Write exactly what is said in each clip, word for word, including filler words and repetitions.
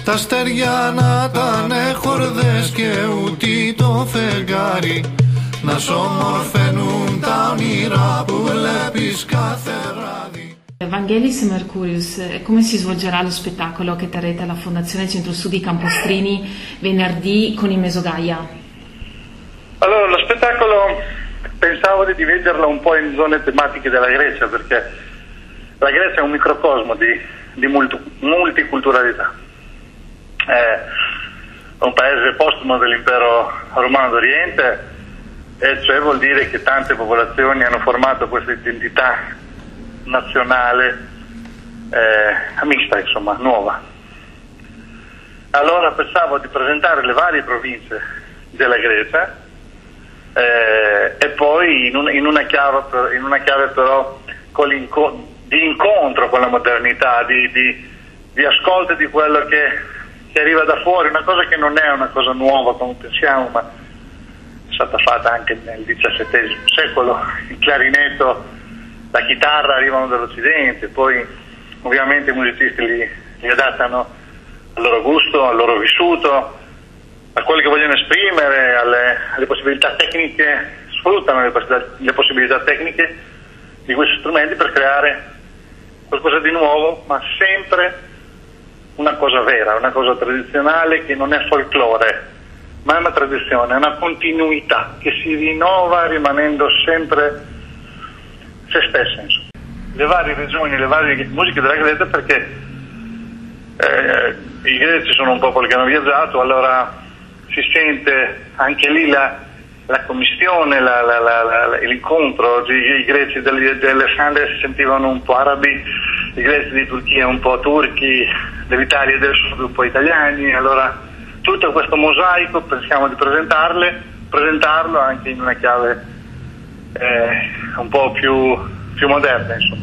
Τα στεριά να τανε χορδές και ούτι το φεγγάρι να σ' ομορφαίνουν τα όνειρα που βλέπεις κάθε βράδυ. Vangelis e Mercurius, come si svolgerà lo spettacolo che terrete alla Fondazione Centro Studi Campostrini venerdì con i Mesogaia? Allora, lo spettacolo pensavo di dividerlo un po' in zone tematiche della Grecia, perché la Grecia è un microcosmo di, di multi, multiculturalità. È un paese postumo dell'impero romano d'Oriente, e cioè vuol dire che tante popolazioni hanno formato questa identità nazionale eh, mista, insomma, nuova. Allora pensavo di presentare le varie province della Grecia eh, e poi in, un, in, una chiave, in una chiave però con di incontro con la modernità, di, di, di ascolto di quello che, che arriva da fuori, una cosa che non è una cosa nuova come pensiamo, ma è stata fatta anche nel diciassettesimo secolo. Il clarinetto, la chitarra arrivano dall'Occidente, poi ovviamente i musicisti li, li adattano al loro gusto, al loro vissuto, a quello che vogliono esprimere, alle, alle possibilità tecniche, sfruttano le possibilità, le possibilità tecniche di questi strumenti per creare qualcosa di nuovo, ma sempre una cosa vera, una cosa tradizionale che non è folklore, ma è una tradizione, è una continuità che si rinnova rimanendo sempre se stessa, insomma. Le varie regioni, le varie musiche della Grecia, perché eh, i greci sono un popolo che hanno viaggiato, allora si sente anche lì la, la commistione, la, la, la, la, l'incontro. I, i greci dell'Alessandria si sentivano un po' arabi, i greci di Turchia un po' turchi, dell'Italia del Sud un po' italiani, allora tutto questo mosaico pensiamo di presentarle, presentarlo anche in una chiave Eh, un po' più, più moderna, insomma.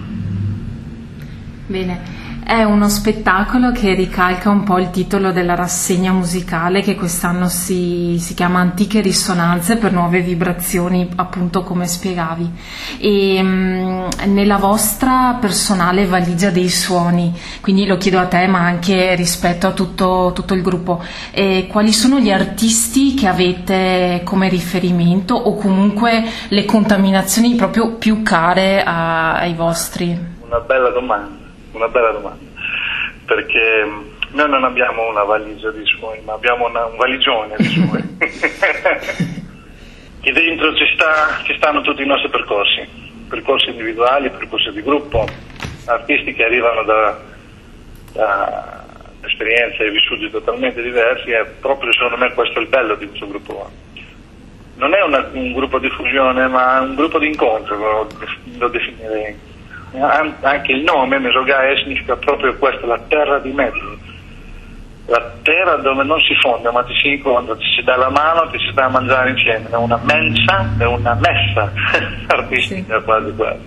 Bene, è uno spettacolo che ricalca un po' il titolo della rassegna musicale che quest'anno si, si chiama Antiche risonanze per nuove vibrazioni, appunto come spiegavi. E mh, nella vostra personale valigia dei suoni, quindi lo chiedo a te ma anche rispetto a tutto, tutto il gruppo, eh, quali sono gli artisti che avete come riferimento o comunque le contaminazioni proprio più care a, ai vostri? Una bella domanda. Una bella domanda, perché noi non abbiamo una valigia di suoni, ma abbiamo una, un valigione di suoni. E dentro ci, sta, ci stanno tutti i nostri percorsi, percorsi individuali, percorsi di gruppo, artisti che arrivano da, da esperienze e vissuti totalmente diversi, e proprio secondo me questo è il bello di questo gruppo. Non è una, un gruppo di fusione, ma un gruppo di incontro, lo, lo definirei. Anche il nome Mesogaia significa proprio questo, la terra di mezzo, la terra dove non si fonda ma ti si incontra, ti si dà la mano, ti si dà a mangiare insieme, è una mensa, è una messa artistica, sì. quasi quasi.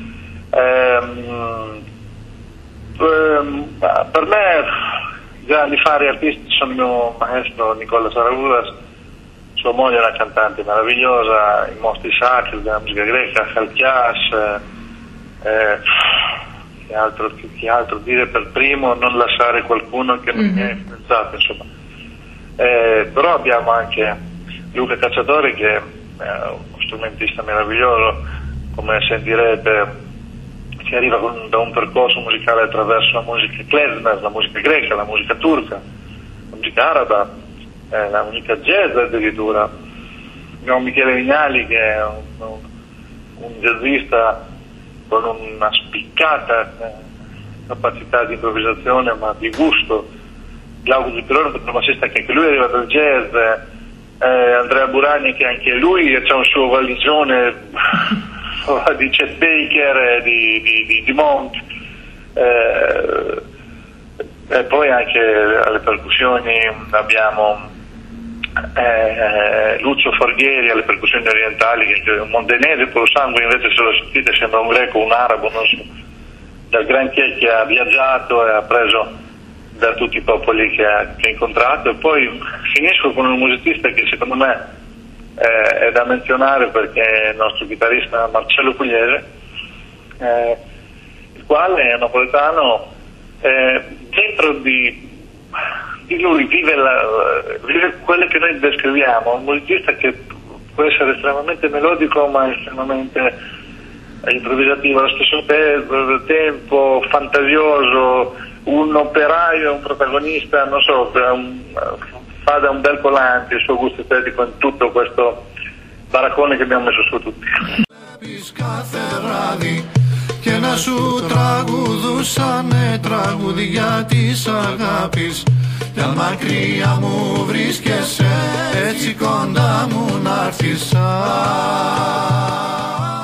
Ehm, ehm, per me i grandi fari artisti sono il mio maestro Nicola Saragoulas, sua moglie è una cantante meravigliosa, i mostri sacri della musica greca, Chalkias. Eh, che, altro, che, che altro dire per primo, non lasciare qualcuno che non mm-hmm. mi ha influenzato, insomma. Eh, però abbiamo anche Luca Cacciatore che è uno strumentista meraviglioso, come sentirete, che arriva con, da un percorso musicale attraverso la musica klezmer, la musica greca, la musica turca, la musica araba, eh, la musica jazz addirittura. Abbiamo Michele Vignali che è un, un, un jazzista con una spiccata eh, capacità di improvvisazione, ma di gusto. Glauco Zuccherone, un bassista che anche lui arriva dal jazz, eh, Andrea Burani che anche lui ha un suo valigione di Chet Baker, di, di, di, di Monk, eh, e poi anche alle percussioni abbiamo Eh, Lucio Forghieri alle percussioni orientali, che è un mondenese puro sangue, invece se lo sentite sembra un greco, un arabo, non so, dal granché che ha viaggiato e ha preso da tutti i popoli che ha, che ha incontrato. E poi finisco con un musicista che secondo me eh, è da menzionare, perché è il nostro chitarrista Marcello Pugliese, eh, il quale è napoletano, eh, dentro di lui vive, la, vive quelle che noi descriviamo, un musicista che può essere estremamente melodico ma estremamente improvvisativo allo stesso tempo, fantasioso, un operaio e un protagonista, non so, un, fa da un bel collante il suo gusto estetico in tutto questo baraccone che abbiamo messo su tutti. Και να σου τραγουδούσανε τραγουδιά της αγάπης κι αν μακριά μου βρίσκεσαι έτσι κοντά μου να έρθεις.